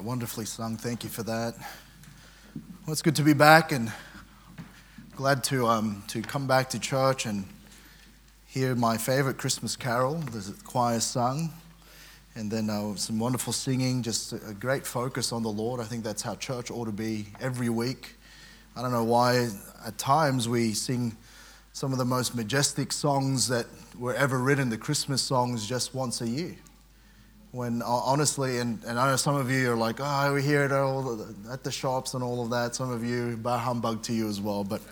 Wonderfully sung. Thank you for that. Well, it's good to be back and glad to come back to church and hear my favorite Christmas carol. The choir sung, and then some wonderful singing. Just a great focus on the Lord. I think that's how church ought to be every week. I don't know why at times we sing some of the most majestic songs that were ever written, the Christmas songs, just once a year. When honestly, and I know some of you are like, oh, we hear it all at the shops and all of that. Some of you, bah humbug to you as well. But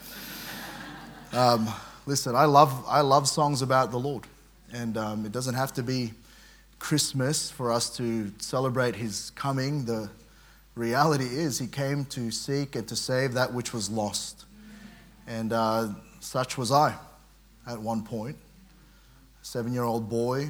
listen, I love songs about the Lord. And it doesn't have to be Christmas for us to celebrate His coming. The reality is He came to seek and to save that which was lost. And such was I at one point. A 7-year-old boy,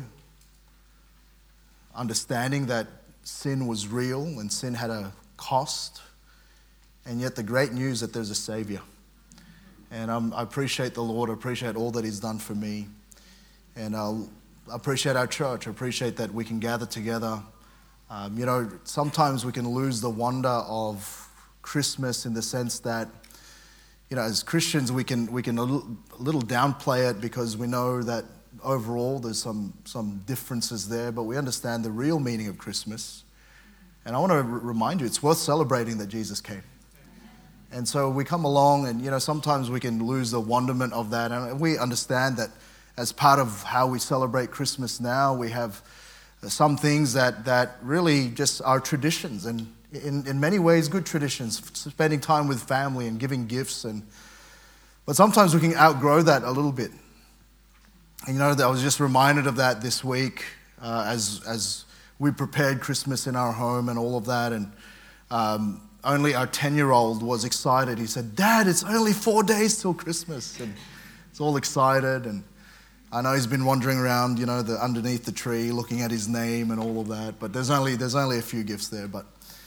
understanding that sin was real and sin had a cost, and yet the great news that there's a Savior. And I appreciate the Lord. I appreciate all that He's done for me. And I appreciate our church. I appreciate that we can gather together. Sometimes we can lose the wonder of Christmas in the sense that, as Christians, we can a little downplay it because we know that overall there's some differences there, but we understand the real meaning of Christmas. And I want to remind you, it's worth celebrating that Jesus came. And so we come along and, sometimes we can lose the wonderment of that. And we understand that as part of how we celebrate Christmas now, we have some things that really just are traditions, and in many ways good traditions, spending time with family and giving gifts. But sometimes we can outgrow that a little bit. And I was just reminded of that this week as we prepared Christmas in our home and all of that. And only our 10-year-old was excited. He said, "Dad, it's only 4 days till Christmas." And he's all excited. And I know he's been wandering around, underneath the tree, looking at his name and all of that. But there's only a few gifts there. But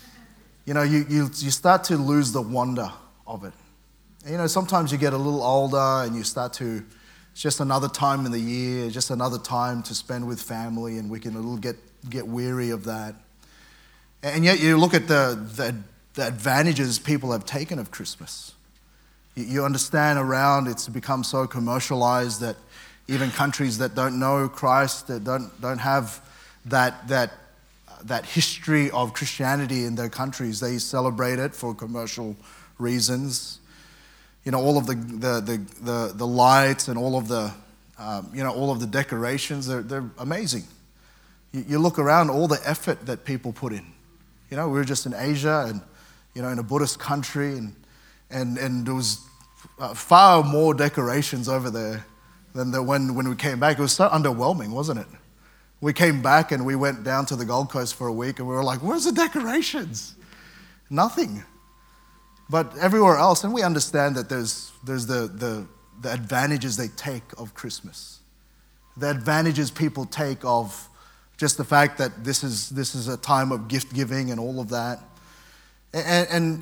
you start to lose the wonder of it. And, sometimes you get a little older and you start to. It's just another time in the year, just another time to spend with family, and we can get weary of that. And yet you look at the advantages people have taken of Christmas. You understand around it's become so commercialized that even countries that don't know Christ, that don't have that history of Christianity in their countries, they celebrate it for commercial reasons. All of the lights and all of the decorations, they're amazing. You look around, all the effort that people put in. We were just in Asia and, in a Buddhist country, and there was far more decorations over there than when we came back. It was so underwhelming, wasn't it? We came back and we went down to the Gold Coast for a week and we were like, where's the decorations? Nothing. But everywhere else, and we understand that there's the advantages they take of Christmas, the advantages people take of just the fact that this is a time of gift giving and all of that, and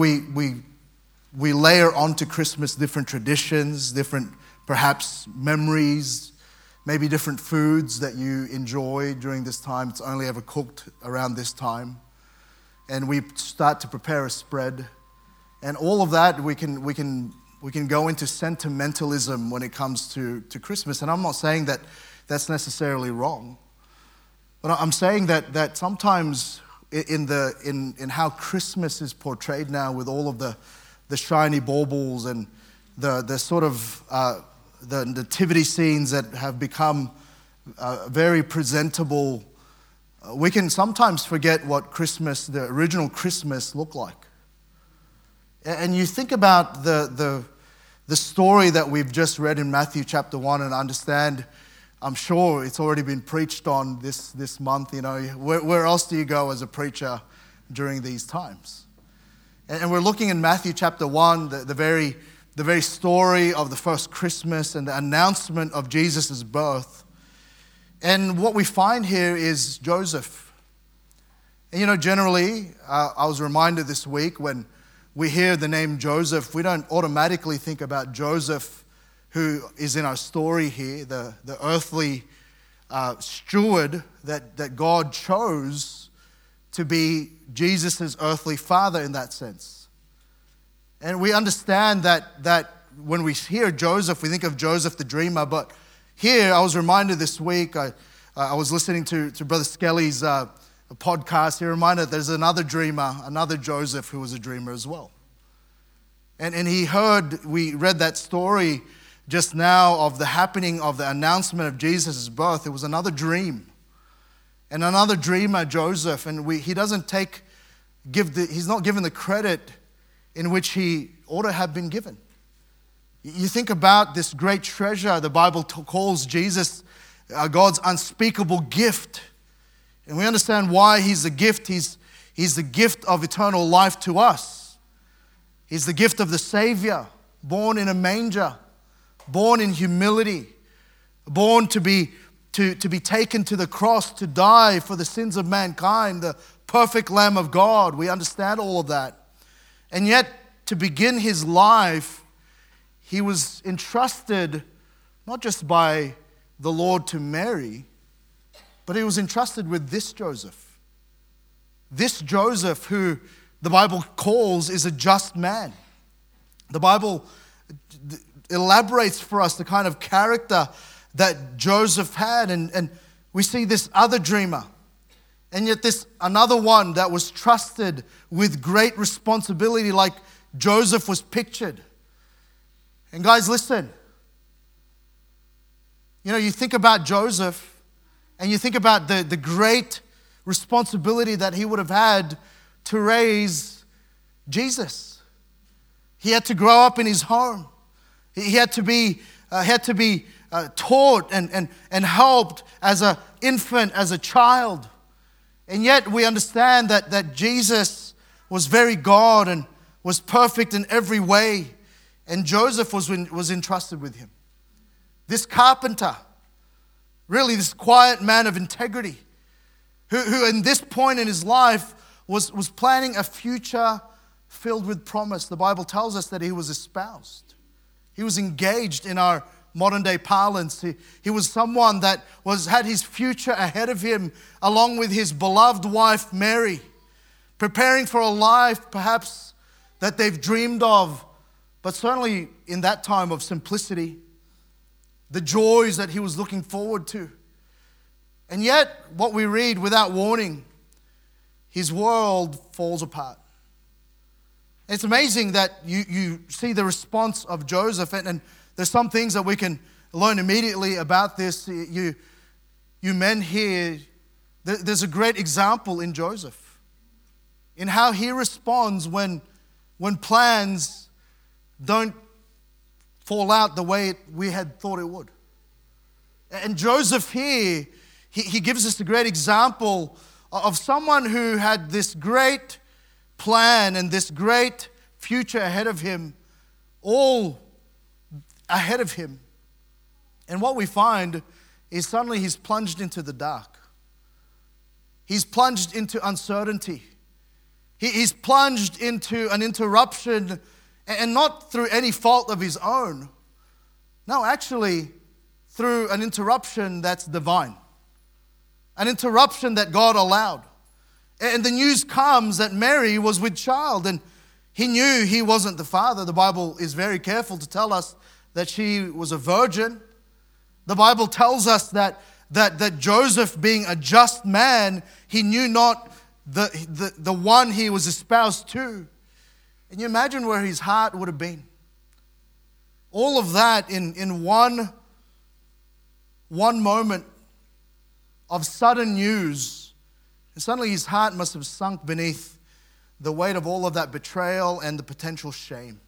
we layer onto Christmas different traditions, different perhaps memories, maybe different foods that you enjoy during this time. It's only ever cooked around this time, and we start to prepare a spread. And all of that, we can go into sentimentalism when it comes to Christmas. And I'm not saying that that's necessarily wrong, but I'm saying that sometimes in how Christmas is portrayed now, with all of the shiny baubles and the sort of the nativity scenes that have become very presentable, we can sometimes forget what Christmas, the original Christmas, looked like. And you think about the story that we've just read in Matthew chapter 1 and understand, I'm sure it's already been preached on this month. Where else do you go as a preacher during these times? And we're looking in Matthew chapter 1, the very story of the first Christmas and the announcement of Jesus' birth. And what we find here is Joseph. And generally, I was reminded this week when we hear the name Joseph, we don't automatically think about Joseph, who is in our story here, the earthly steward that God chose to be Jesus' earthly father in that sense. And we understand that when we hear Joseph, we think of Joseph the dreamer. But here, I was reminded this week, I was listening to Brother Skelly's podcast. He reminded there's another dreamer, another Joseph who was a dreamer as well. And we read that story just now of the happening of the announcement of Jesus' birth. It was another dream. And another dreamer, Joseph, and he's not given the credit in which he ought to have been given. You think about this great treasure. The Bible calls Jesus God's unspeakable gift. And we understand why he's a gift. He's the gift of eternal life to us. He's the gift of the Savior, born in a manger, born in humility, born to be taken to the cross, to die for the sins of mankind, the perfect Lamb of God. We understand all of that. And yet, to begin his life, he was entrusted not just by the Lord to Mary, but he was entrusted with this Joseph. This Joseph who the Bible calls is a just man. The Bible elaborates for us the kind of character that Joseph had, and we see this other dreamer, and yet this another one that was trusted with great responsibility like Joseph was pictured. And guys, listen. You think about Joseph and you think about the great responsibility that he would have had to raise Jesus. He had to grow up in his home. He had to be taught and helped as an infant, as a child. And yet we understand that Jesus was very God and was perfect in every way. And Joseph was entrusted with him. This carpenter, really this quiet man of integrity, who in this point in his life was planning a future filled with promise. The Bible tells us that he was espoused. He was engaged in our modern day parlance. He was someone that had his future ahead of him, along with his beloved wife Mary, preparing for a life perhaps that they've dreamed of, but certainly in that time of simplicity, the joys that he was looking forward to. And yet, what we read without warning, his world falls apart. It's amazing that you see the response of Joseph, and there's some things that we can learn immediately about this. You men here, there's a great example in Joseph, in how he responds when plans don't fall out the way we had thought it would. And Joseph here, he gives us a great example of someone who had this great plan and this great future ahead of him, all ahead of him. And what we find is suddenly he's plunged into the dark. He's plunged into uncertainty. He's plunged into an interruption, and not through any fault of his own. No, actually, through an interruption that's divine. An interruption that God allowed. And the news comes that Mary was with child, and he knew he wasn't the father. The Bible is very careful to tell us that she was a virgin. The Bible tells us that Joseph, being a just man, he knew not the one he was espoused to. And you imagine where his heart would have been. All of that in one moment of sudden news. And suddenly his heart must have sunk beneath the weight of all of that betrayal and the potential shame.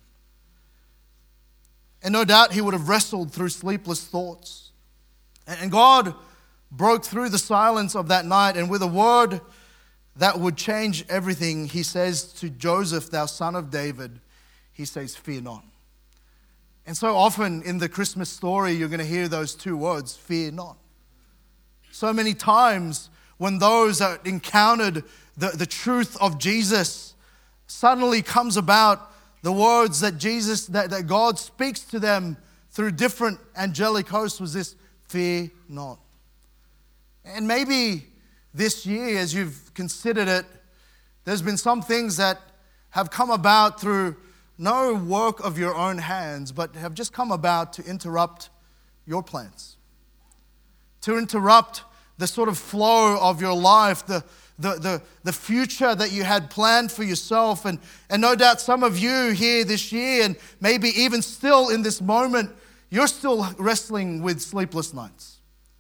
And no doubt he would have wrestled through sleepless thoughts. And God broke through the silence of that night, and with a word that would change everything, he says to Joseph, "Thou son of David," he says, "Fear not." And so often in the Christmas story, you're going to hear those two words, fear not. So many times when those that encountered the truth of Jesus, suddenly comes about the words that God speaks to them through different angelic hosts was this, fear not. And maybe this year, as you've considered it, there's been some things that have come about through no work of your own hands, but have just come about to interrupt your plans, to interrupt the sort of flow of your life, the future that you had planned for yourself. And no doubt some of you here this year, and maybe even still in this moment, you're still wrestling with sleepless nights.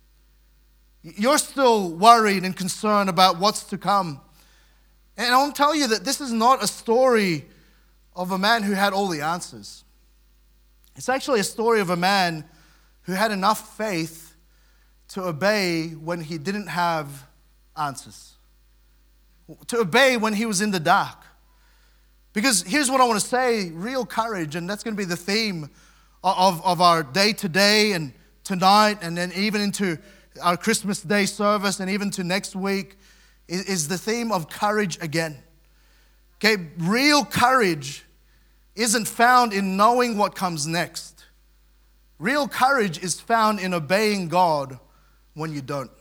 You're still worried and concerned about what's to come. And I want to tell you that this is not a story of a man who had all the answers. It's actually a story of a man who had enough faith to obey when he didn't have answers, to obey when he was in the dark. Because here's what I want to say, real courage, and that's going to be the theme of our day today and tonight, and then even into our Christmas Day service and even to next week, is the theme of courage again. Okay, real courage isn't found in knowing what comes next. Real courage is found in obeying God when you don't.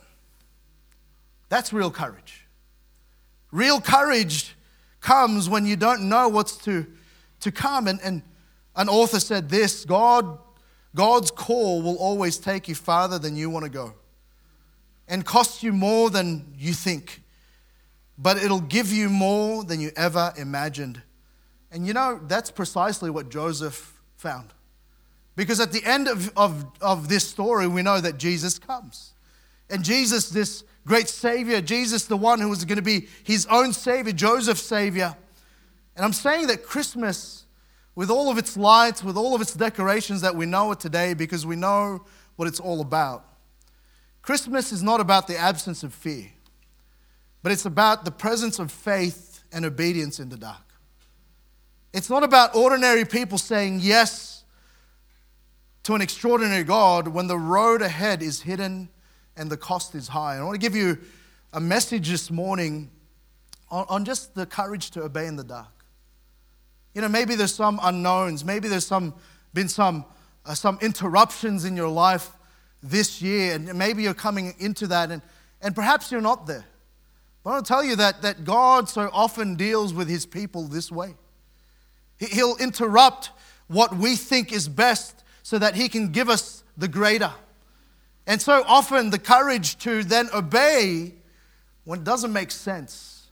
That's real courage. Real courage comes when you don't know what's to come. And an author said this, God's call will always take you farther than you want to go and cost you more than you think, but it'll give you more than you ever imagined. And you know, that's precisely what Joseph found. Because at the end of this story, we know that Jesus comes. And Jesus, this great Savior, Jesus, the one who was going to be his own Savior, Joseph's Savior. And I'm saying that Christmas, with all of its lights, with all of its decorations that we know it today, because we know what it's all about. Christmas is not about the absence of fear, but it's about the presence of faith and obedience in the dark. It's not about ordinary people saying yes to an extraordinary God when the road ahead is hidden and the cost is high. And I want to give you a message this morning on just the courage to obey in the dark. You know, maybe there's some unknowns. Maybe there's been some interruptions in your life this year, and maybe you're coming into that, and perhaps you're not there. But I want to tell you that God so often deals with his people this way. He'll interrupt what we think is best so that he can give us the greater. And so often the courage to then obey when it doesn't make sense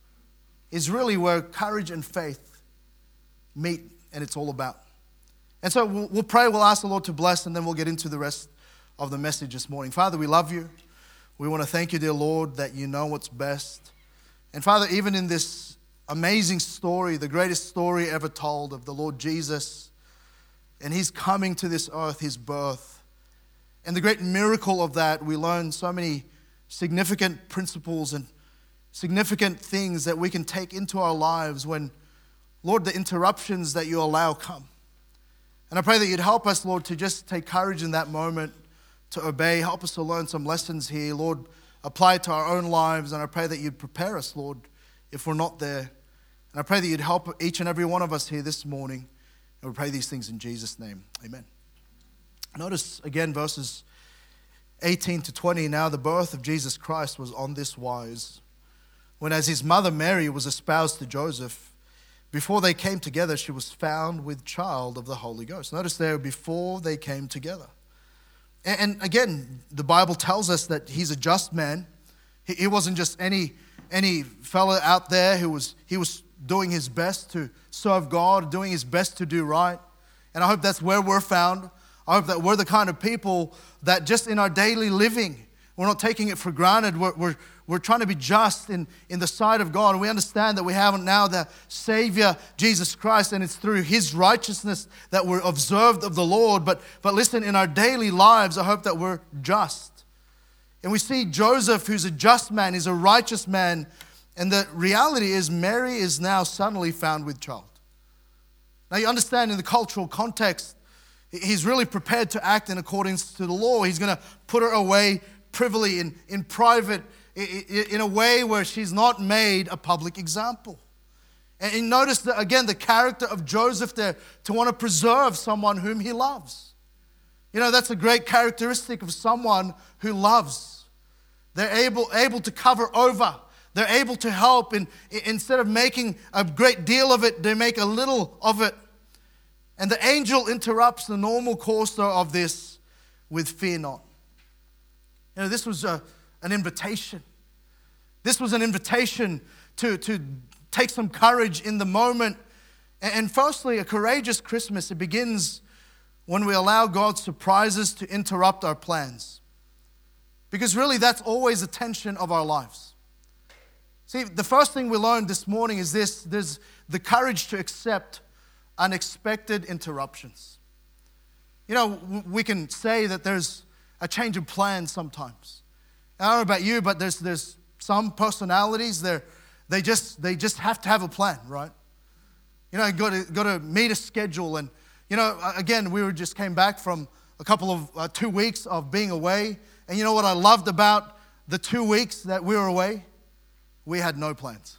is really where courage and faith meet, and it's all about. And so we'll pray, we'll ask the Lord to bless, and then we'll get into the rest of the message this morning. Father, we love you. We want to thank you, dear Lord, that you know what's best. And Father, even in this amazing story, the greatest story ever told of the Lord Jesus, and his coming to this earth, his birth, and the great miracle of that, we learn so many significant principles and significant things that we can take into our lives when, Lord, the interruptions that you allow come. And I pray that you'd help us, Lord, to just take courage in that moment, to obey. Help us to learn some lessons here, Lord. Apply it to our own lives, and I pray that you'd prepare us, Lord, if we're not there. And I pray that you'd help each and every one of us here this morning. And we pray these things in Jesus' name. Amen. Notice again verses 18 to 20. Now the birth of Jesus Christ was on this wise. When as his mother Mary was espoused to Joseph, before they came together, she was found with child of the Holy Ghost. Notice there, before they came together. And again, the Bible tells us that he's a just man. He wasn't just any fella out there he was doing his best to serve God, doing his best to do right. And I hope that's where we're found. I hope that we're the kind of people that just in our daily living, we're not taking it for granted. We're trying to be just in the sight of God. And we understand that we have now the Savior, Jesus Christ, and it's through his righteousness that we're observed of the Lord. But listen, in our daily lives, I hope that we're just. And we see Joseph, who's a just man, is a righteous man. And the reality is Mary is now suddenly found with child. Now you understand in the cultural context, he's really prepared to act in accordance to the law. He's going to put her away privily in private, in a way where she's not made a public example. And notice that, again, the character of Joseph there, to want to preserve someone whom he loves. You know, that's a great characteristic of someone who loves. They're able to cover over. They're able to help. And instead of making a great deal of it, they make a little of it. And the angel interrupts the normal course of this with fear not. This was an invitation. This was an invitation to take some courage in the moment. And firstly, a courageous Christmas, it begins when we allow God's surprises to interrupt our plans. Because really, that's always the tension of our lives. See, the first thing we learned this morning is this: there's the courage to accept unexpected interruptions. We can say that there's a change of plans sometimes. I don't know about you, but there's some personalities they just have to have a plan, right? Got to meet a schedule, and again, we just came back from a couple of 2 weeks of being away, and you know what I loved about the 2 weeks that we were away? We had no plans.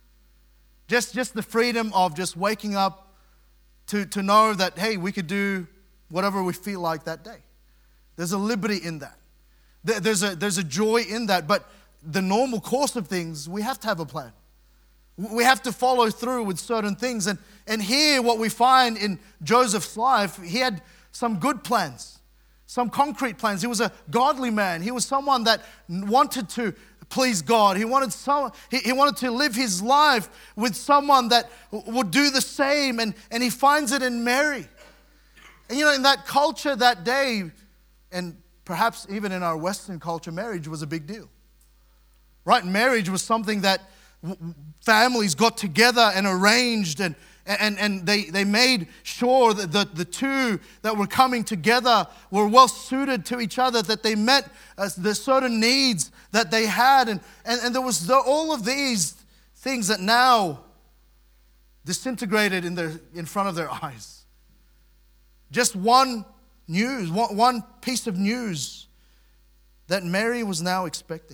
Just the freedom of just waking up to know that, hey, we could do whatever we feel like that day. There's a liberty in that. There's a joy in that. But the normal course of things, we have to have a plan. We have to follow through with certain things. And here, what we find in Joseph's life, he had some good plans, some concrete plans. He was a godly man. He was someone that wanted to please God. He wanted to live his life with someone that would do the same. And he finds it in Mary. And in that culture that day, and perhaps even in our Western culture, marriage was a big deal. Right? Marriage was something that families got together and arranged, and they made sure that the two that were coming together were well suited to each other, that they met the certain needs that they had. And there was all of these things that now disintegrated in front of their eyes. Just one piece of news that Mary was now expecting.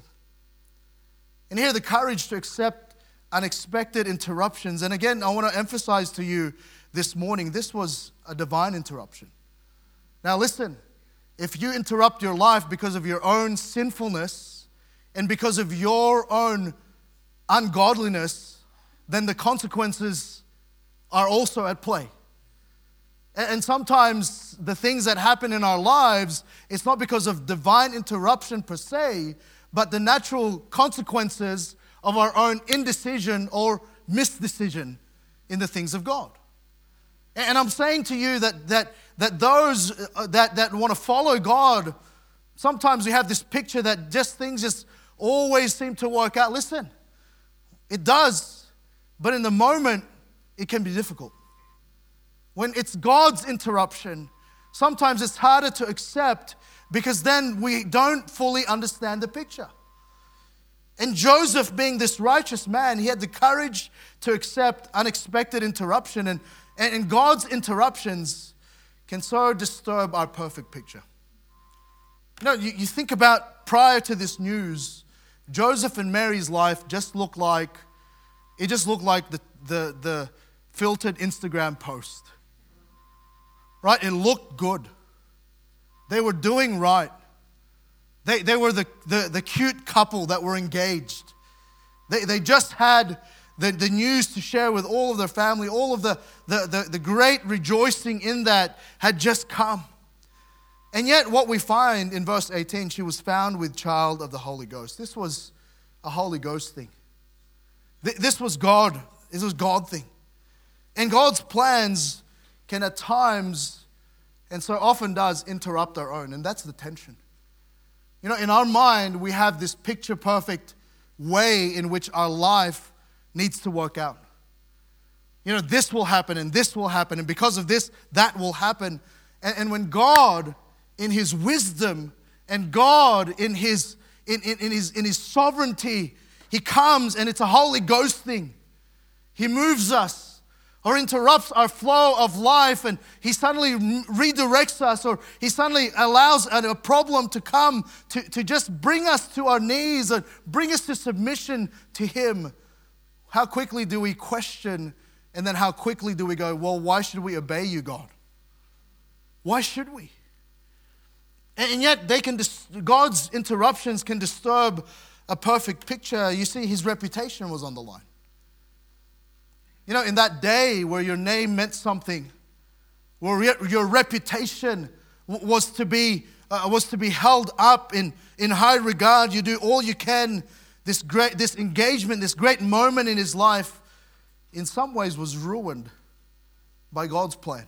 And here, the courage to accept unexpected interruptions. And again, I want to emphasize to you this morning, this was a divine interruption. Now listen, if you interrupt your life because of your own sinfulness and because of your own ungodliness, then the consequences are also at play. And sometimes the things that happen in our lives, it's not because of divine interruption per se, but the natural consequences of our own indecision or misdecision in the things of God. And I'm saying to you that those that want to follow God, sometimes we have this picture that things just always seem to work out. Listen, it does, but in the moment, it can be difficult. When it's God's interruption, sometimes it's harder to accept because then we don't fully understand the picture. And Joseph, being this righteous man, he had the courage to accept unexpected interruption. And God's interruptions can so disturb our perfect picture. You think about prior to this news, Joseph and Mary's life just looked like the filtered Instagram post. Right? It looked good. They were doing right. They were the cute couple that were engaged. They just had the news to share with all of their family. All of the great rejoicing in that had just come. And yet what we find in verse 18, she was found with child of the Holy Ghost. This was a Holy Ghost thing. This was God. This was God thing. And God's plans can at times, and so often does, interrupt our own. And that's the tension. In our mind, we have this picture-perfect way in which our life needs to work out. This will happen, and this will happen, and because of this, that will happen. And when God, in His wisdom, and God in His sovereignty, He comes, and it's a Holy Ghost thing. He moves us, or interrupts our flow of life, and He suddenly redirects us, or He suddenly allows a problem to come to just bring us to our knees and bring us to submission to Him. How quickly do we question, and then how quickly do we go, well, why should we obey you, God? Why should we? And yet God's interruptions can disturb a perfect picture. You see, his reputation was on the line. In that day where your name meant something, where your reputation was to be held up in high regard, you do all you can. This engagement, this great moment in his life, in some ways was ruined by God's plan.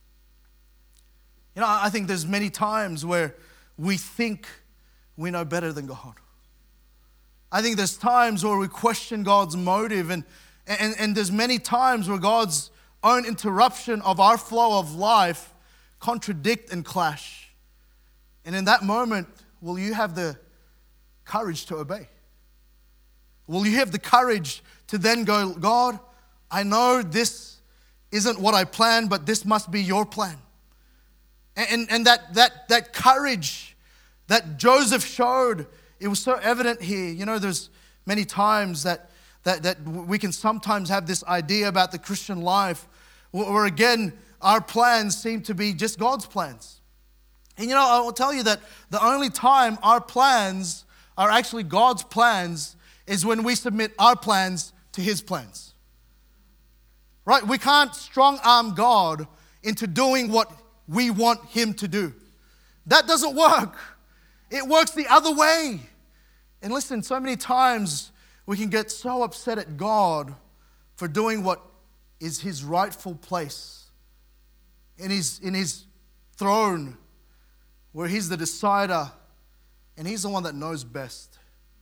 I think there's many times where we think we know better than God. I think there's times where we question God's motive, and there's many times where God's own interruption of our flow of life contradict and clash. And in that moment, will you have the courage to obey? Will you have the courage to then go, God, I know this isn't what I planned, but this must be your plan. And that courage that Joseph showed, it was so evident here. There's many times that we can sometimes have this idea about the Christian life where again, our plans seem to be just God's plans. And I will tell you that the only time our plans are actually God's plans is when we submit our plans to his plans. Right? We can't strong-arm God into doing what we want him to do. That doesn't work. It works the other way. And listen, so many times we can get so upset at God for doing what is his rightful place in his throne, where he's the decider and he's the one that knows best.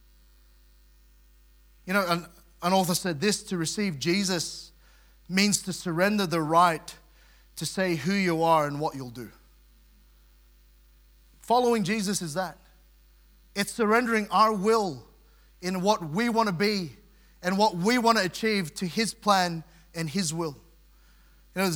An author said this: to receive Jesus means to surrender the right to say who you are and what you'll do. Following Jesus is that. It's surrendering our will in what we want to be and what we want to achieve to his plan and his will. There's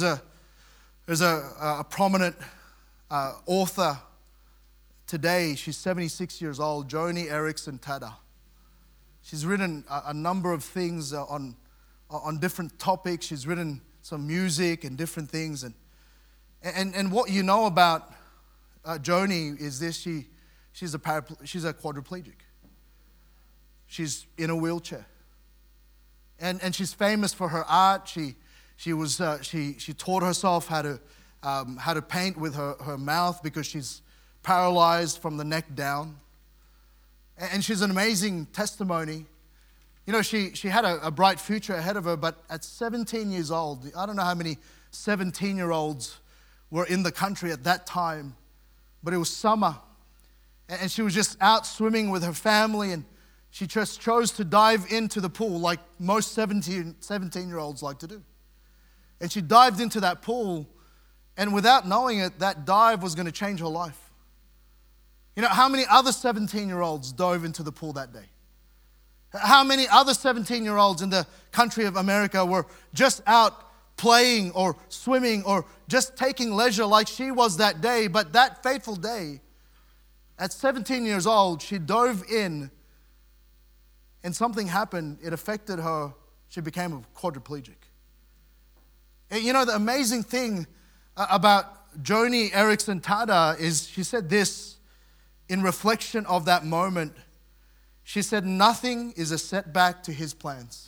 a prominent author today. She's 76 years old, Joni Eareckson Tada. She's written a number of things on different topics. She's written some music and different things. And what you know about Joni is this: she's a quadriplegic. She's in a wheelchair, and she's famous for her art. She taught herself how to paint with her mouth because she's paralyzed from the neck down. And she's an amazing testimony. She had a bright future ahead of her, but at 17 years old, I don't know how many 17-year-olds were in the country at that time, but it was summer, and she was just out swimming with her family, and she just chose to dive into the pool like most 17-year-olds like to do. And she dived into that pool, and without knowing it, that dive was going to change her life. How many other 17-year-olds dove into the pool that day? How many other 17-year-olds in the country of America were just out playing or swimming or just taking leisure like she was that day? But that fateful day, at 17 years old, she dove in and something happened. It affected her. She became a quadriplegic. And the amazing thing about Joni Eareckson Tada is she said this in reflection of that moment. She said, nothing is a setback to his plans.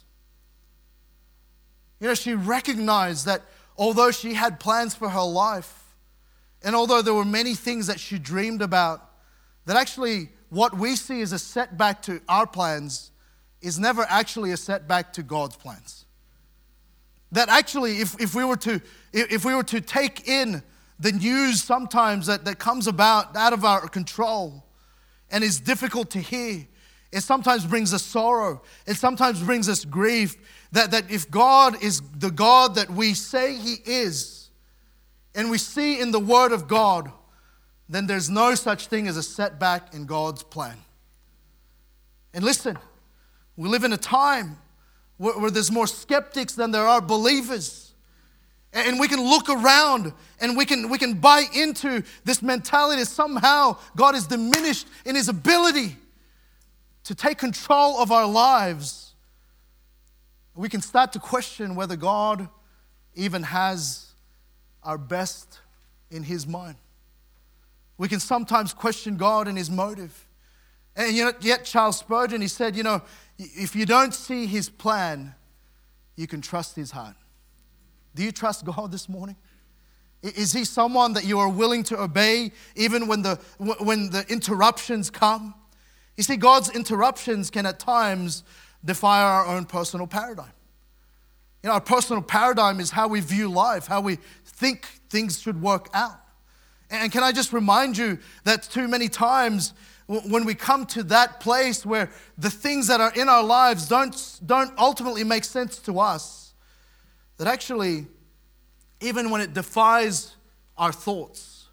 She recognized that although she had plans for her life, and although there were many things that she dreamed about, that actually what we see as a setback to our plans is never actually a setback to God's plans. That actually, if we were to take in the news sometimes that comes about out of our control and is difficult to hear, it sometimes brings us sorrow. It sometimes brings us grief. That if God is the God that we say he is, and we see in the Word of God, then there's no such thing as a setback in God's plan. And listen, we live in a time where there's more skeptics than there are believers. And we can look around and we can buy into this mentality that somehow God is diminished in his ability to take control of our lives. We can start to question whether God even has our best in his mind. We can sometimes question God and his motive. And yet Charles Spurgeon, he said, if you don't see his plan, you can trust his heart. Do you trust God this morning? Is he someone that you are willing to obey even when the interruptions come? You see, God's interruptions can at times defy our own personal paradigm. Our personal paradigm is how we view life, how we think things should work out. And can I just remind you that too many times when we come to that place where the things that are in our lives don't ultimately make sense to us, that actually, even when it defies our thoughts,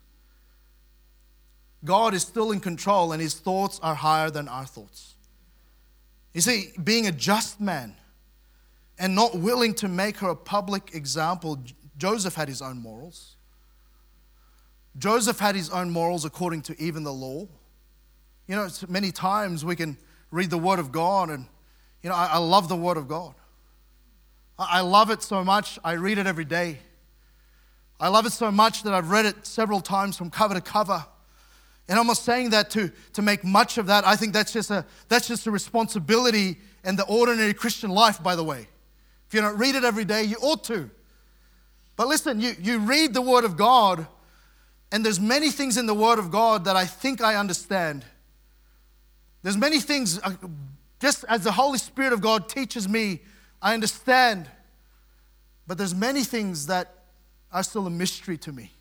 God is still in control and his thoughts are higher than our thoughts. You see, being a just man and not willing to make her a public example, Joseph had his own morals. Joseph had his own morals according to even the law. Many times we can read the Word of God and, I love the Word of God. I love it so much, I read it every day. I love it so much that I've read it several times from cover to cover. And I'm not saying that to make much of that. I think that's just a responsibility in the ordinary Christian life, by the way. If you don't read it every day, you ought to. But listen, you read the Word of God, and there's many things in the Word of God that I think I understand. There's many things, just as the Holy Spirit of God teaches me, I understand. But there's many things that are still a mystery to me.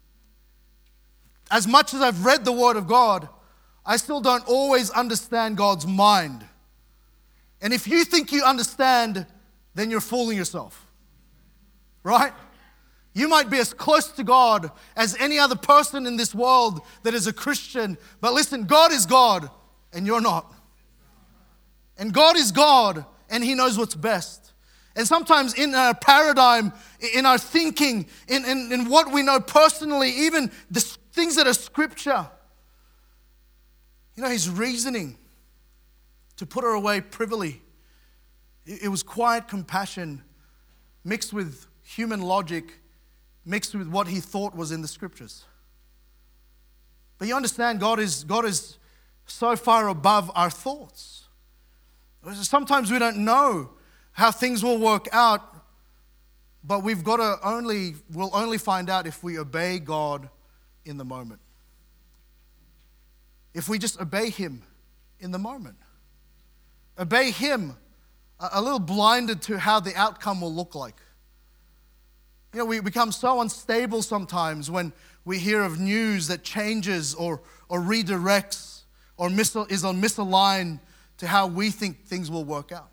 As much as I've read the Word of God, I still don't always understand God's mind. And if you think you understand, then you're fooling yourself. Right? You might be as close to God as any other person in this world that is a Christian. But listen, God is God and you're not. And God is God and He knows what's best. And sometimes in our paradigm, in our thinking, in what we know personally, even the things that are scripture, His reasoning to put her away privily, it was quiet compassion mixed with human logic, mixed with what He thought was in the scriptures. But you understand, God is so far above our thoughts. Sometimes we don't know how things will work out, but we'll only find out if we obey God in the moment. If we just obey Him in the moment. Obey Him, a little blinded to how the outcome will look like. We become so unstable sometimes when we hear of news that changes or redirects or is misaligned to how we think things will work out.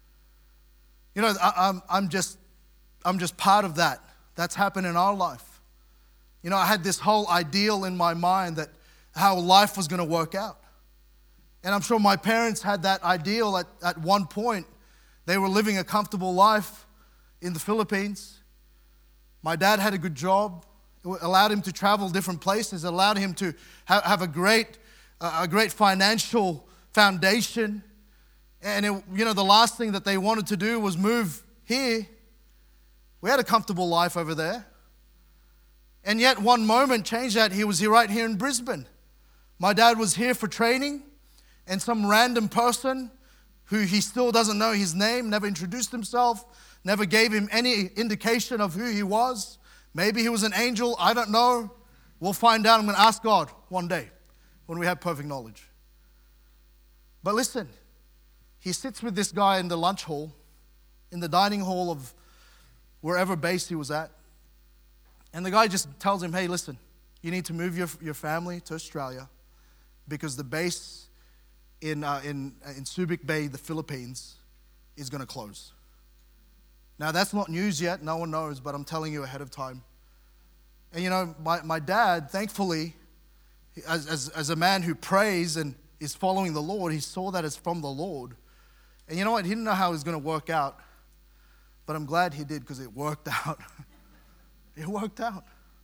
I'm just part of that. That's happened in our life. I had this whole ideal in my mind that how life was going to work out. And I'm sure my parents had that ideal at one point. They were living a comfortable life in the Philippines. My dad had a good job. It allowed him to travel different places. It allowed him to have a great financial foundation. And the last thing that they wanted to do was move here. We had a comfortable life over there. And yet one moment changed that. He was here right here in Brisbane. My dad was here for training, and some random person who he still doesn't know his name, never introduced himself, never gave him any indication of who he was. Maybe he was an angel, I don't know. We'll find out. I'm going to ask God one day when we have perfect knowledge. But listen, he sits with this guy in the lunch hall, in the dining hall of wherever base he was at. And the guy just tells him, hey, listen, you need to move your family to Australia because the base in Subic Bay, the Philippines, is going to close. Now, that's not news yet. No one knows, but I'm telling you ahead of time. And my dad, thankfully, as a man who prays and is following the Lord, he saw that as from the Lord. And you know what? He didn't know how it was going to work out. But I'm glad he did because it worked out. It worked out.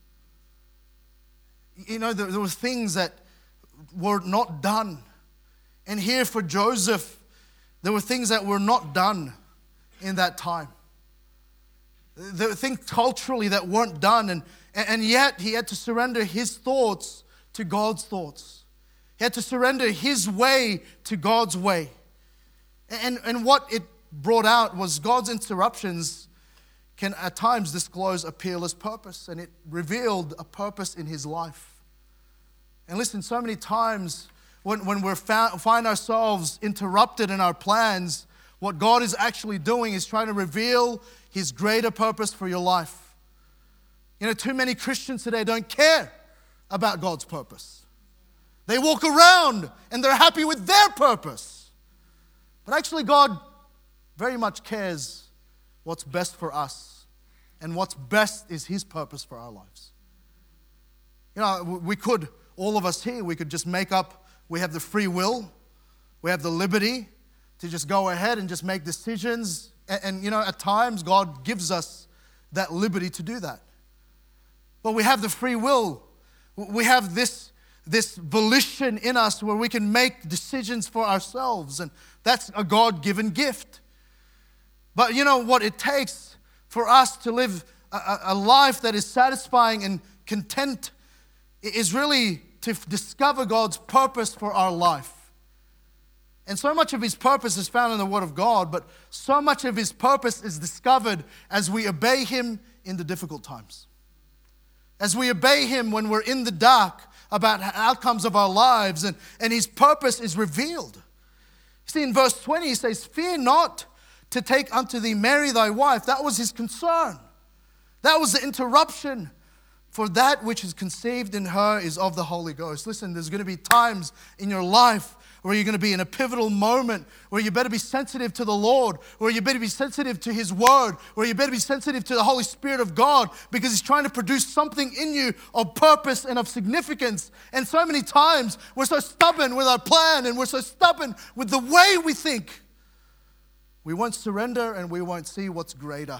There were things that were not done. And here for Joseph, there were things that were not done in that time. There were things culturally that weren't done. And yet he had to surrender his thoughts to God's thoughts. He had to surrender his way to God's way. And what it brought out was God's interruptions can at times disclose a peerless purpose, and it revealed a purpose in his life. And listen, so many times when we find ourselves interrupted in our plans, what God is actually doing is trying to reveal his greater purpose for your life. You know, too many Christians today don't care about God's purpose. They walk around and they're happy with their purpose. But actually, God very much cares what's best for us, and what's best is his purpose for our lives. You know, we could, all of us here, we could just make up, we have the free will, we have the liberty to just go ahead and just make decisions. And you know, at times God gives us that liberty to do that. But we have the free will. We have this volition in us where we can make decisions for ourselves, and that's a God-given gift. But you know what it takes for us to live a life that is satisfying and content is really to discover God's purpose for our life. And so much of his purpose is found in the Word of God, but so much of his purpose is discovered as we obey him in the difficult times. As we obey him when we're in the dark about outcomes of our lives, and his purpose is revealed. You see, in verse 20, he says, "Fear not to take unto thee Mary thy wife." That was his concern. That was the interruption. "For that which is conceived in her is of the Holy Ghost." Listen, there's going to be times in your life where you're going to be in a pivotal moment where you better be sensitive to the Lord, where you better be sensitive to his word, where you better be sensitive to the Holy Spirit of God, because he's trying to produce something in you of purpose and of significance. And so many times we're so stubborn with our plan, and we're so stubborn with the way we think, we won't surrender and we won't see what's greater.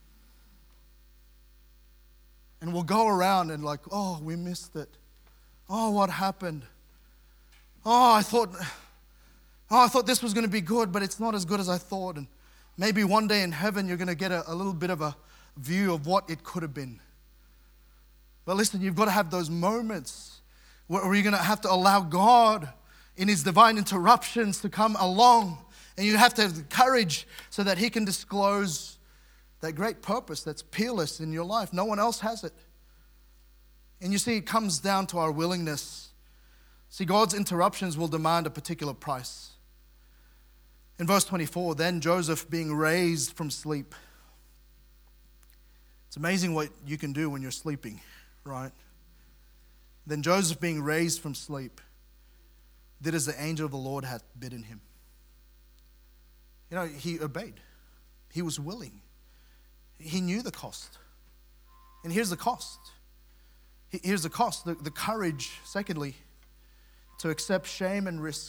And we'll go around and like, oh, we missed it. Oh, what happened? I thought this was going to be good, but it's not as good as I thought. And maybe one day in heaven you're going to get a little bit of a view of what it could have been. But listen, you've got to have those moments where you're going to have to allow God in his divine interruptions to come along. And you have to have the courage so that he can disclose that great purpose that's peerless in your life. No one else has it. And you see, it comes down to our willingness. See, God's interruptions will demand a particular price. In verse 24, "Then Joseph, being raised from sleep." It's amazing what you can do when you're sleeping, right? "Then Joseph, being raised from sleep, did as the angel of the Lord had bidden him." You know, he obeyed. He was willing. He knew the cost. And here's the cost. Here's the cost. The courage, secondly, to accept shame and risk.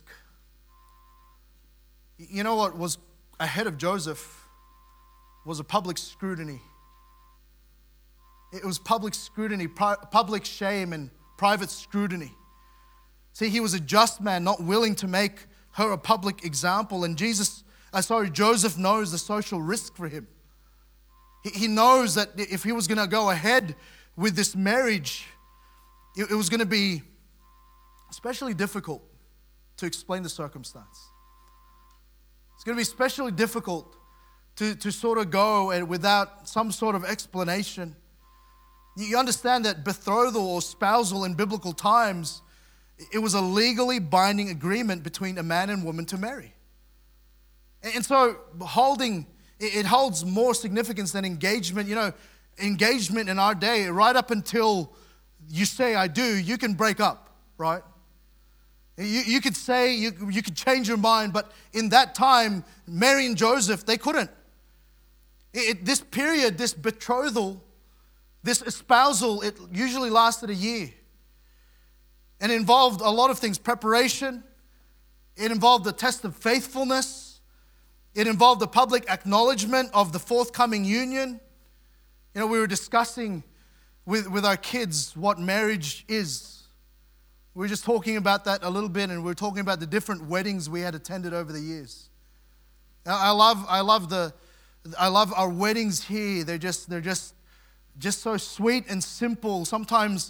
You know what was ahead of Joseph was a public scrutiny. It was public scrutiny, public shame and private scrutiny. See, he was a just man, not willing to make her a public example. And Joseph knows the social risk for him. He knows that if he was going to go ahead with this marriage, it was going to be especially difficult to explain the circumstance. It's going to be especially difficult to sort of go without some sort of explanation. You understand that betrothal or spousal in biblical times, it was a legally binding agreement between a man and woman to marry. And so it holds more significance than engagement. You know, engagement in our day, right up until you say I do, you can break up, right? You could say, you could change your mind, but in that time, Mary and Joseph, they couldn't. This period, this betrothal, this espousal, it usually lasted a year. And it involved a lot of things: preparation. It involved the test of faithfulness. It involved the public acknowledgement of the forthcoming union. You know, we were discussing with our kids what marriage is. We were just talking about that a little bit, and we were talking about the different weddings we had attended over the years. I love our weddings here. They're just so sweet and simple. Sometimes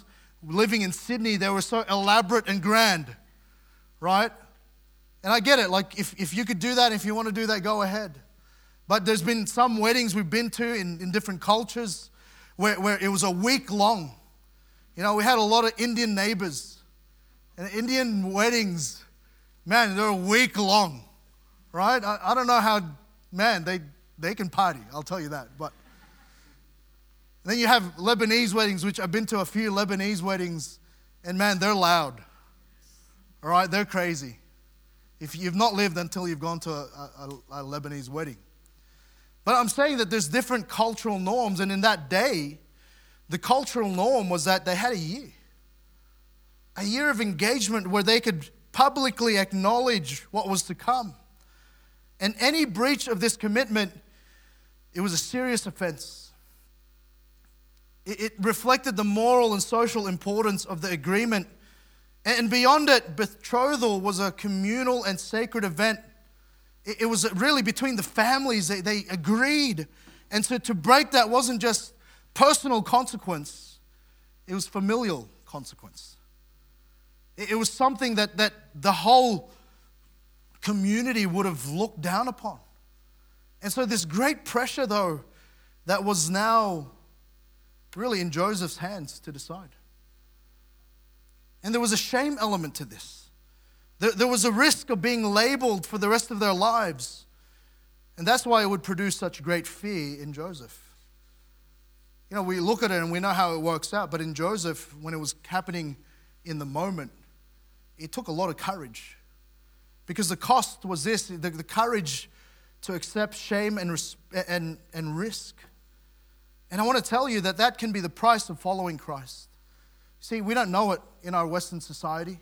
living in Sydney, they were so elaborate and grand, right? And I get it. Like, if you could do that, if you want to do that, go ahead. But there's been some weddings we've been to in different cultures where it was a week long. You know, we had a lot of Indian neighbors. And Indian weddings, man, they're a week long, right? I don't know how, man, they can party, I'll tell you that. But then you have Lebanese weddings, which I've been to a few Lebanese weddings, and man, they're loud. All right, they're crazy. If you've not lived until you've gone to a Lebanese wedding. But I'm saying that there's different cultural norms, and in that day, the cultural norm was that they had a year of engagement where they could publicly acknowledge what was to come. And any breach of this commitment, it was a serious offense. It reflected the moral and social importance of the agreement. And beyond it, betrothal was a communal and sacred event. It was really between the families. They agreed. And so to break that wasn't just personal consequence. It was familial consequence. It was something that the whole community would have looked down upon. And so this great pressure, though, that was now really in Joseph's hands to decide. And there was a shame element to this. There was a risk of being labeled for the rest of their lives. And that's why it would produce such great fear in Joseph. You know, we look at it and we know how it works out. But in Joseph, when it was happening in the moment, it took a lot of courage. Because the cost was this, the courage to accept shame and risk. And I want to tell you that can be the price of following Christ. See, we don't know it in our Western society.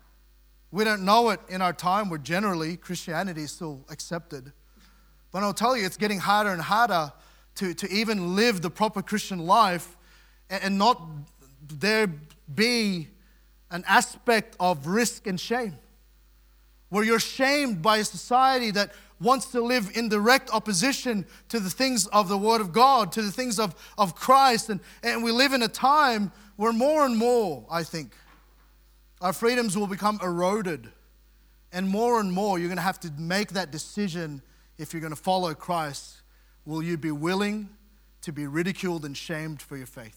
We don't know it in our time where generally Christianity is still accepted. But I'll tell you, it's getting harder and harder to even live the proper Christian life and not there be an aspect of risk and shame. Where you're shamed by a society that wants to live in direct opposition to the things of the Word of God, to the things of Christ. And we live in a time where more and more, I think, our freedoms will become eroded. And more you're going to have to make that decision if you're going to follow Christ. Will you be willing to be ridiculed and shamed for your faith?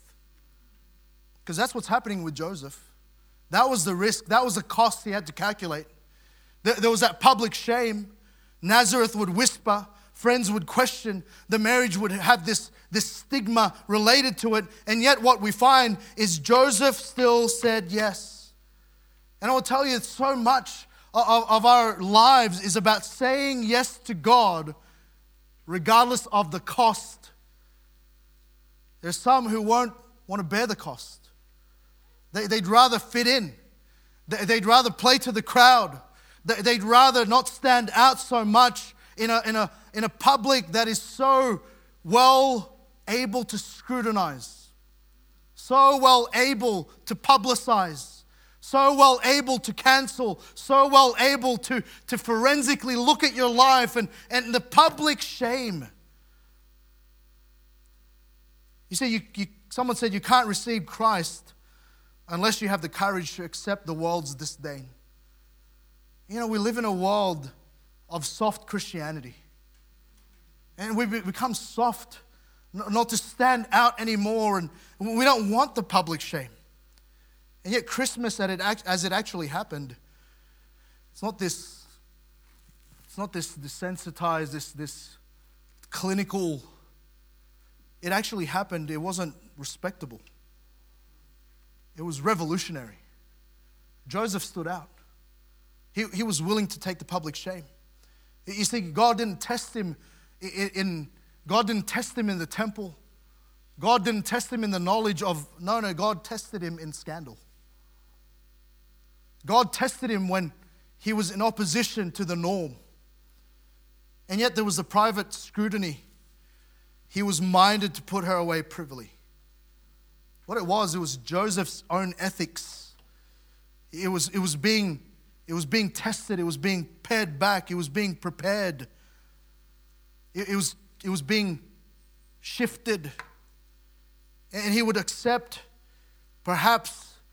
Because that's what's happening with Joseph. That was the risk. That was the cost he had to calculate. There was that public shame. Nazareth would whisper. Friends would question. The marriage would have this stigma related to it. And yet what we find is Joseph still said yes. And I will tell you, so much of our lives is about saying yes to God regardless of the cost. There's some who won't want to bear the cost. They'd rather fit in. They'd rather play to the crowd. They'd rather not stand out so much in a public that is so well able to scrutinize, so well able to publicize, so well able to cancel, so well able to forensically look at your life and the public shame. You see, someone said you can't receive Christ unless you have the courage to accept the world's disdain. You know, we live in a world of soft Christianity. And we've become soft, not to stand out anymore, and we don't want the public shame. And yet Christmas, as it actually happened, it's not this desensitized, this clinical. It actually happened. It wasn't respectable. It was revolutionary. Joseph stood out. He was willing to take the public shame. You see, God didn't test him in the temple. God didn't test him in the knowledge of, no, God tested him in scandal. God tested him when he was in opposition to the norm. And yet there was a private scrutiny. He was minded to put her away privily. What it was Joseph's own ethics. It was being tested. It was being pared back. It was being prepared. It was being shifted. And he would accept perhaps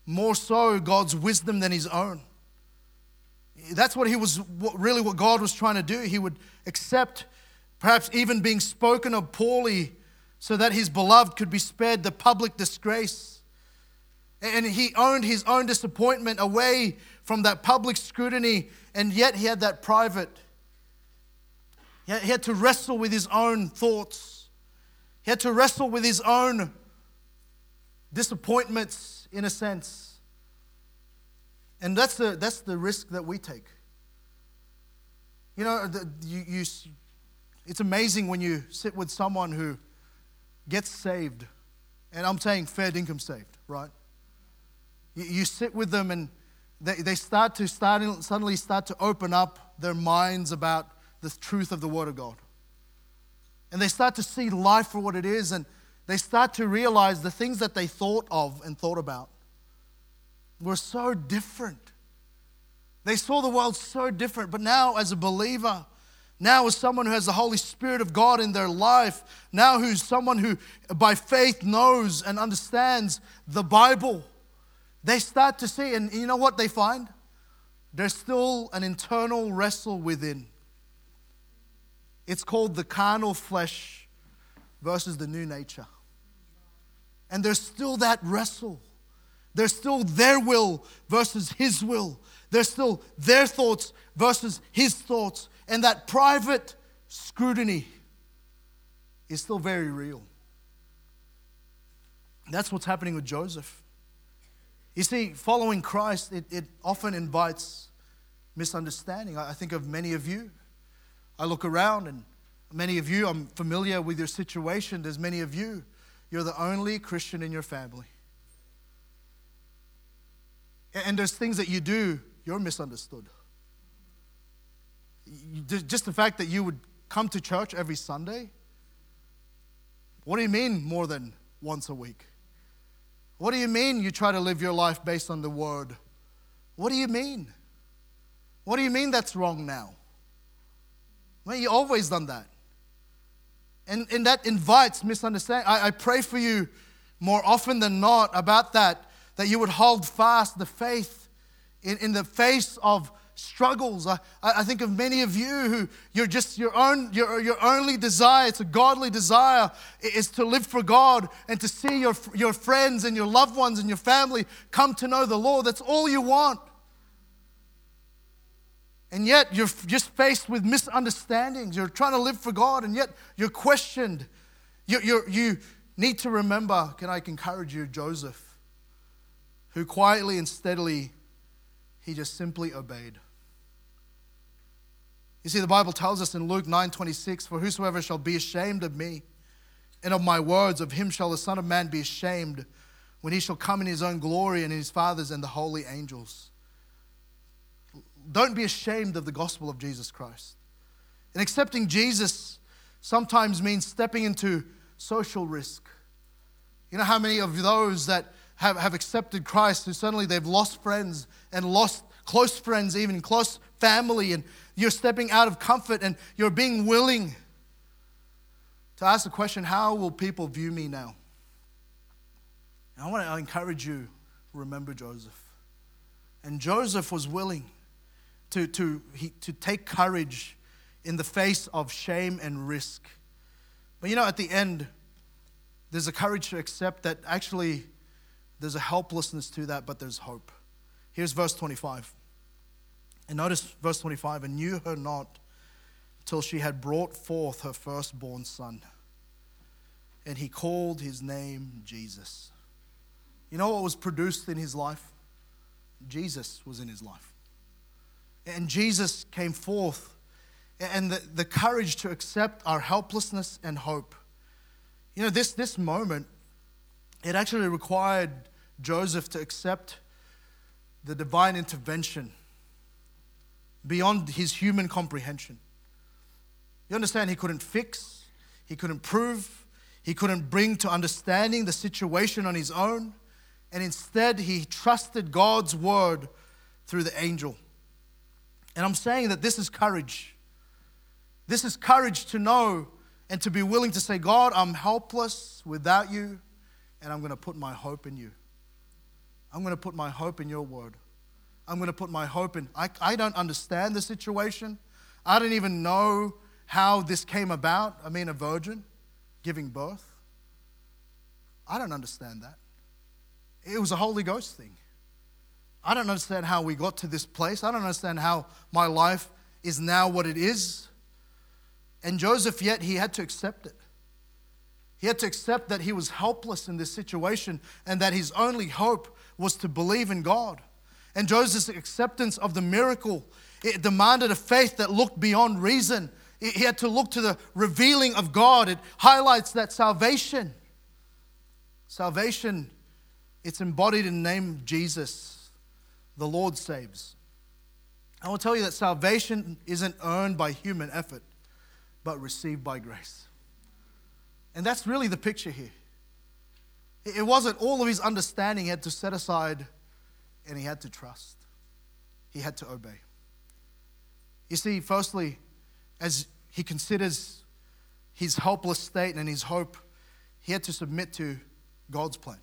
more so God's wisdom than his own. That's what what God was trying to do. He would accept perhaps even being spoken of poorly so that his beloved could be spared the public disgrace. And he owned his own disappointment away from that public scrutiny, and yet he had that private. He had to wrestle with his own thoughts. He had to wrestle with his own disappointments, in a sense. And that's the risk that we take. You know, it's amazing when you sit with someone who gets saved, and I'm saying fair income saved, right? You sit with them and they suddenly start to open up their minds about the truth of the Word of God. And they start to see life for what it is, and they start to realize the things that they thought of and thought about were so different. They saw the world so different. But now as a believer, now as someone who has the Holy Spirit of God in their life, now who's someone who by faith knows and understands the Bible, they start to see, and you know what they find? There's still an internal wrestle within. It's called the carnal flesh versus the new nature. And there's still that wrestle. There's still their will versus his will. There's still their thoughts versus his thoughts. And that private scrutiny is still very real. That's what's happening with Joseph. You see, following Christ, it often invites misunderstanding. I think of many of you. I look around and many of you, I'm familiar with your situation. There's many of you, you're the only Christian in your family. And there's things that you do, you're misunderstood. Just the fact that you would come to church every Sunday. What do you mean more than once a week? What do you mean you try to live your life based on the Word? What do you mean? What do you mean that's wrong now? Well, you've always done that. And that invites misunderstanding. I pray for you more often than not about that you would hold fast the faith in the face of struggles. I think of many of you who your only desire, it's a godly desire, is to live for God and to see your friends and your loved ones and your family come to know the Lord. That's all you want. And yet you're just faced with misunderstandings. You're trying to live for God, and yet you're questioned. You need to remember, can I encourage you, Joseph, who quietly and steadily, he just simply obeyed. You see, the Bible tells us in Luke 9:26, "For whosoever shall be ashamed of me and of my words, of him shall the Son of Man be ashamed when he shall come in his own glory and in his Father's and the holy angels." Don't be ashamed of the gospel of Jesus Christ. And accepting Jesus sometimes means stepping into social risk. You know how many of those that have accepted Christ, who suddenly they've lost friends and lost close friends, even close family, and you're stepping out of comfort and you're being willing to ask the question, how will people view me now? And I want to encourage you to remember Joseph. And Joseph was willing to take courage in the face of shame and risk. But you know, at the end, there's a courage to accept that actually there's a helplessness to that, but there's hope. Here's verse 25. And notice verse 25, "And knew her not till she had brought forth her firstborn son. And he called his name Jesus." You know what was produced in his life? Jesus was in his life. And Jesus came forth. And the courage to accept our helplessness and hope. You know, this moment, it actually required Joseph to accept the divine intervention beyond his human comprehension. You understand, he couldn't fix, he couldn't prove, he couldn't bring to understanding the situation on his own, and instead he trusted God's word through the angel. And I'm saying that this is courage. This is courage to know and to be willing to say, God, I'm helpless without you, and I'm going to put my hope in you. I'm going to put my hope in your word. I'm going to put my hope in, I don't understand the situation. I don't even know how this came about. I mean, a virgin giving birth. I don't understand that. It was a Holy Ghost thing. I don't understand how we got to this place. I don't understand how my life is now what it is. And Joseph, yet he had to accept it. He had to accept that he was helpless in this situation and that his only hope was to believe in God. And Joseph's acceptance of the miracle, it demanded a faith that looked beyond reason. He had to look to the revealing of God. It highlights that salvation, it's embodied in the name of Jesus. The Lord saves. I will tell you that salvation isn't earned by human effort, but received by grace. And that's really the picture here. It wasn't all of his understanding he had to set aside, and he had to trust. He had to obey. You see, firstly, as he considers his helpless state and his hope, he had to submit to God's plan.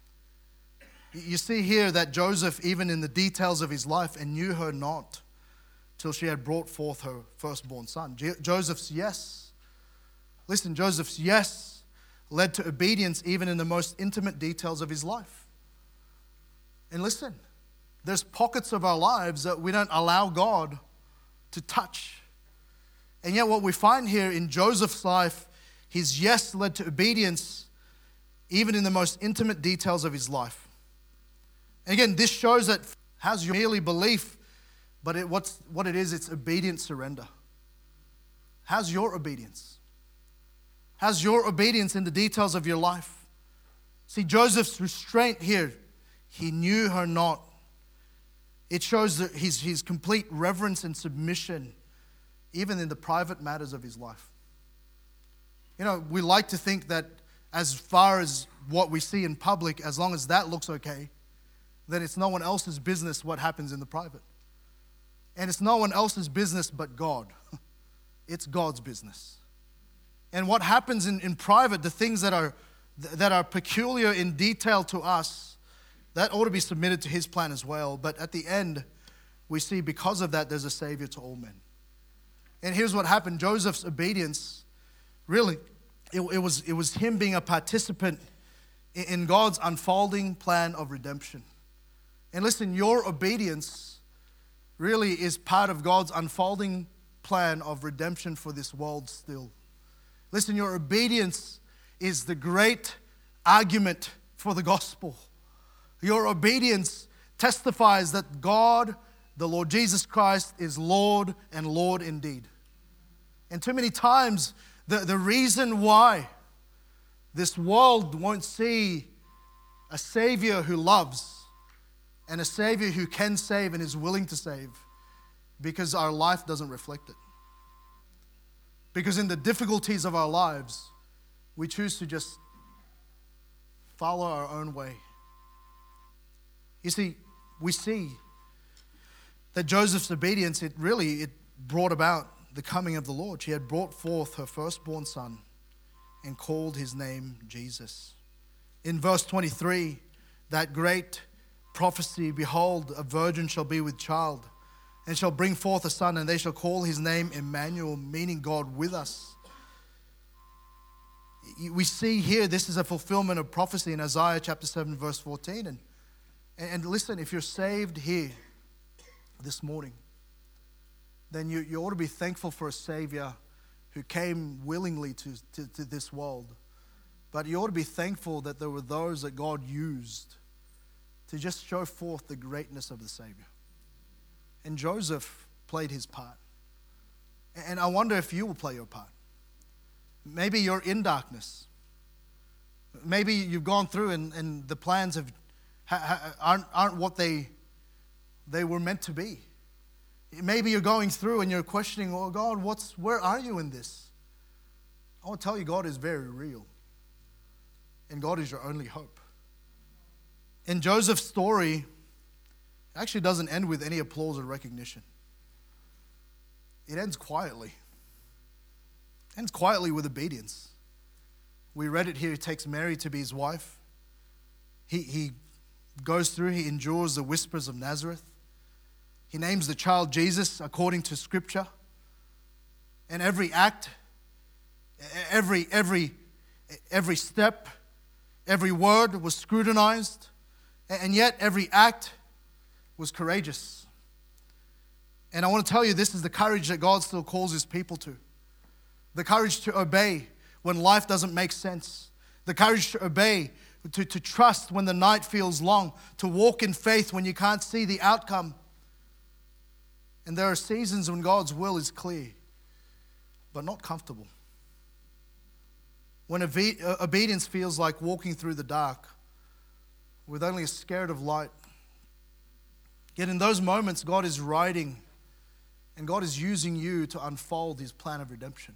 You see here that Joseph, even in the details of his life, and knew her not till she had brought forth her firstborn son. Joseph's yes, listen, Joseph's yes led to obedience even in the most intimate details of his life. And listen, there's pockets of our lives that we don't allow God to touch. And yet what we find here in Joseph's life, his yes led to obedience even in the most intimate details of his life. And again, this shows that has your merely belief, but what it is, it's obedient surrender. How's your obedience? How's your obedience in the details of your life? See, Joseph's restraint here, he knew her not. It shows that his complete reverence and submission, even in the private matters of his life. You know, we like to think that as far as what we see in public, as long as that looks okay, then it's no one else's business what happens in the private. And it's no one else's business but God. It's God's business. And what happens in private, the things that are peculiar in detail to us, that ought to be submitted to His plan as well. But at the end, we see because of that, there's a Savior to all men. And here's what happened. Joseph's obedience, really, it was him being a participant in God's unfolding plan of redemption. And listen, your obedience really is part of God's unfolding plan of redemption for this world still. Listen, your obedience is the great argument for the gospel. Your obedience testifies that God, the Lord Jesus Christ, is Lord and Lord indeed. And too many times, the reason why this world won't see a Savior who loves and a Savior who can save and is willing to save, because our life doesn't reflect it. Because in the difficulties of our lives, we choose to just follow our own way. You see, we see that Joseph's obedience, it brought about the coming of the Lord. She had brought forth her firstborn son and called his name Jesus. In verse 23, that great prophecy, behold, a virgin shall be with child and shall bring forth a son, and they shall call his name Emmanuel, meaning God with us. We see here, this is a fulfillment of prophecy in Isaiah chapter 7, verse 14. And listen, if you're saved here this morning, then you ought to be thankful for a Savior who came willingly to this world. But you ought to be thankful that there were those that God used to just show forth the greatness of the Savior. And Joseph played his part. And I wonder if you will play your part. Maybe you're in darkness. Maybe you've gone through and the plans aren't what they were meant to be. Maybe you're going through and you're questioning, oh God, where are you in this? I want to tell you, God is very real. And God is your only hope. And Joseph's story actually doesn't end with any applause or recognition. It ends quietly. It ends quietly with obedience. We read it here. He takes Mary to be his wife. He goes through, he endures the whispers of Nazareth. He names the child Jesus according to Scripture. And every act, every step, every word was scrutinized. And yet every act was courageous. And I want to tell you, this is the courage that God still calls His people to. The courage to obey when life doesn't make sense. The courage to obey, to trust when the night feels long. To walk in faith when you can't see the outcome. And there are seasons when God's will is clear, but not comfortable. When obedience feels like walking through the dark with only a skirt of light. Yet in those moments, God is writing and God is using you to unfold His plan of redemption.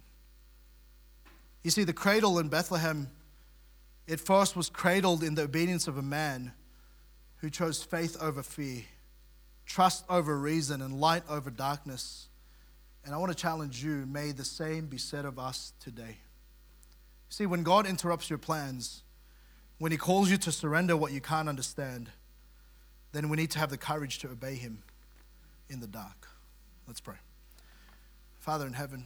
You see, the cradle in Bethlehem, it first was cradled in the obedience of a man who chose faith over fear, trust over reason, and light over darkness. And I want to challenge you, may the same be said of us today. See, when God interrupts your plans, when He calls you to surrender what you can't understand, then we need to have the courage to obey Him in the dark. Let's pray. Father in heaven,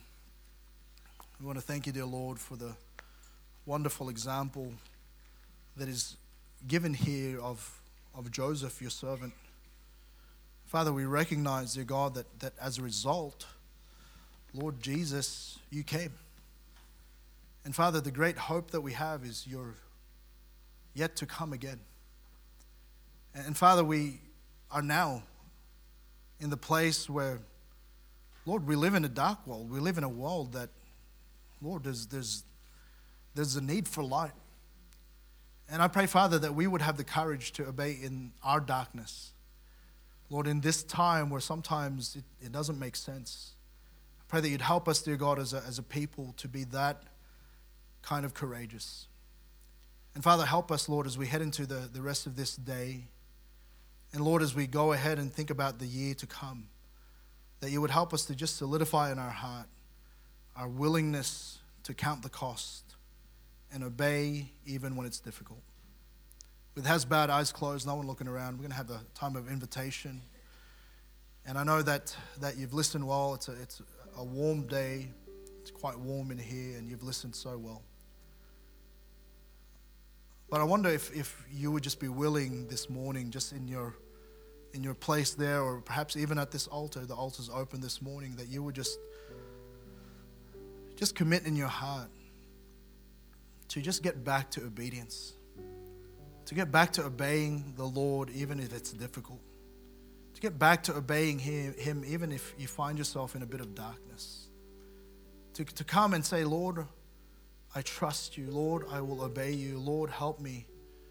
we want to thank You, dear Lord, for the wonderful example that is given here of Joseph, Your servant. Father, we recognize, dear God, that as a result, Lord Jesus, You came. And Father, the great hope that we have is You're yet to come again. And Father, we are now in the place where, Lord, we live in a dark world. We live in a world that, Lord, there's a need for light. And I pray, Father, that we would have the courage to obey in our darkness. Lord, in this time where sometimes it doesn't make sense, I pray that You'd help us, dear God, as a people to be that kind of courageous. And Father, help us, Lord, as we head into the rest of this day. And Lord, as we go ahead and think about the year to come, that You would help us to just solidify in our heart our willingness to count the cost and obey even when it's difficult. With heads bowed, eyes closed, no one looking around, we're going to have a time of invitation. And I know that you've listened well. It's a warm day. It's quite warm in here, and you've listened so well. But I wonder if you would just be willing this morning, just in your place there, or perhaps even at this altar, the altar's open this morning, that you would just commit in your heart to just get back to obedience, to get back to obeying the Lord even if it's difficult, to get back to obeying Him even if you find yourself in a bit of darkness, to come and say, Lord, I trust You. Lord, I will obey You. Lord, help me.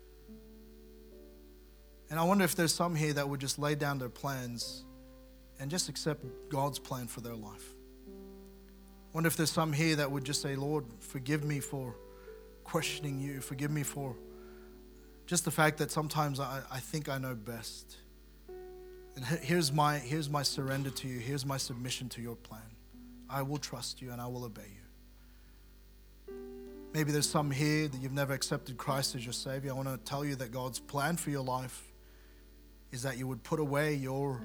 And I wonder if there's some here that would just lay down their plans and just accept God's plan for their life. I wonder if there's some here that would just say, Lord, forgive me for questioning You. Forgive me for just the fact that sometimes I think I know best. And here's my surrender to You. Here's my submission to Your plan. I will trust You and I will obey You. Maybe there's some here that you've never accepted Christ as your Savior. I want to tell you that God's plan for your life is that you would put away your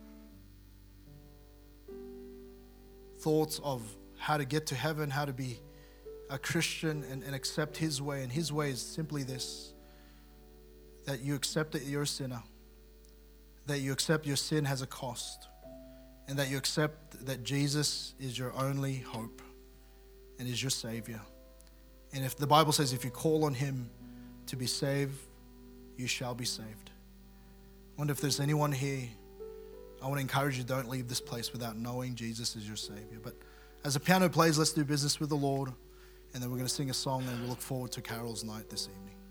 thoughts of how to get to heaven, how to be a Christian, and accept His way. And His way is simply this, that you accept that you're a sinner, that you accept your sin has a cost, and that you accept that Jesus is your only hope and is your Savior. And if the Bible says if you call on Him to be saved, you shall be saved. I wonder if there's anyone here. I want to encourage you, don't leave this place without knowing Jesus as your Savior. But as the piano plays, let's do business with the Lord. And then we're going to sing a song, and we look forward to Carol's night this evening.